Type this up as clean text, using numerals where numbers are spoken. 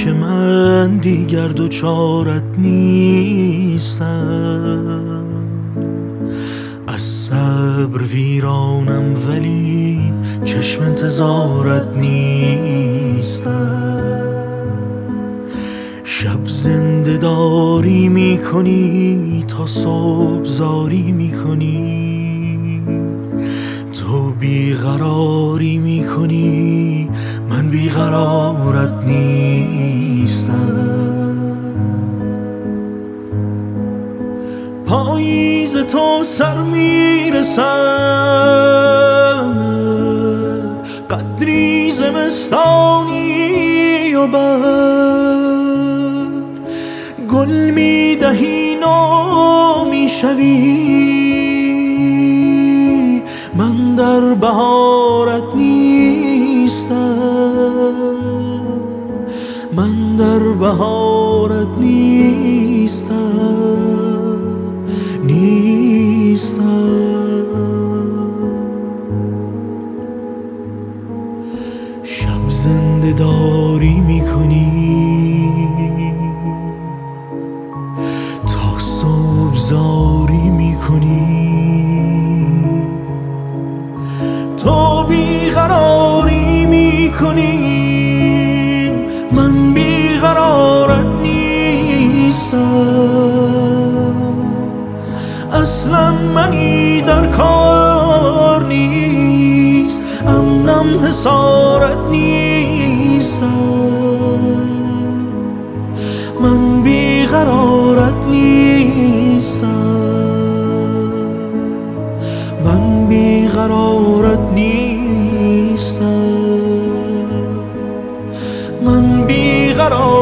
که من دیگر دوچارت نیستم. از صبر ویرانم ولی چشم انتظارت نیستم. شب زنده داری میکنی تا صبح زاری میکنی. تو بیقراری میکنی من بیقرارت نیستم. پاییز تو سر میرسد، قدری زمستانی و بعد گل میدهی نو میشوی. من در بهارت نیستم، من در بهارت نیستم. شب زنده داری میکنی تا صبح زاری میکنی. تو بیقراری میکنی من بیقرارت نیستم. اصلا منی در کار نیست، امنم حسارت نیستم. من بیقرارت نیستم، من بیقرارت نیستم، من بیقرار